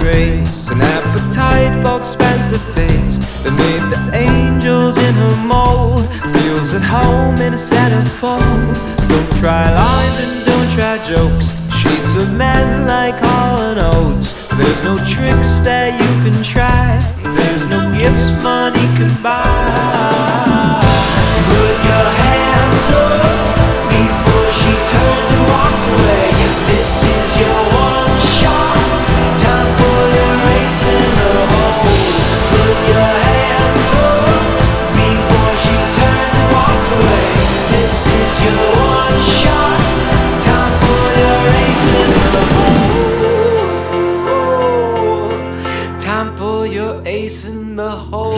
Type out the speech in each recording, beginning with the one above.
grace, an appetite for expensive taste that made the angels in her mold. Feels at home in a centerfold. Don't try lines and don't try jokes. Sheets of men like Hall & Oates. There's no tricks that you can try. There's no gifts money can buy. Put your hands up before she turns and walks away. This is your one shot. Time for the race in the hole. Put your hands up before she turns and walks away. This is your one shot. Time for the race in the hole. Time for your ace in the hole.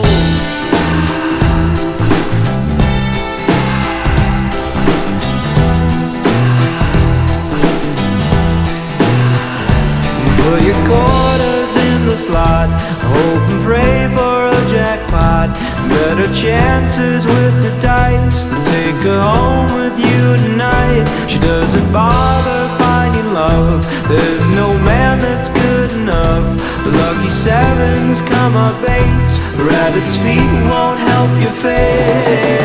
Put your quarters in the slot, hope and pray for a jackpot. Better chances with the dice than take her home with you tonight. She doesn't bother finding love. There's no man that's good enough. The lucky sevens come up eights. The rabbit's feet won't help your fate.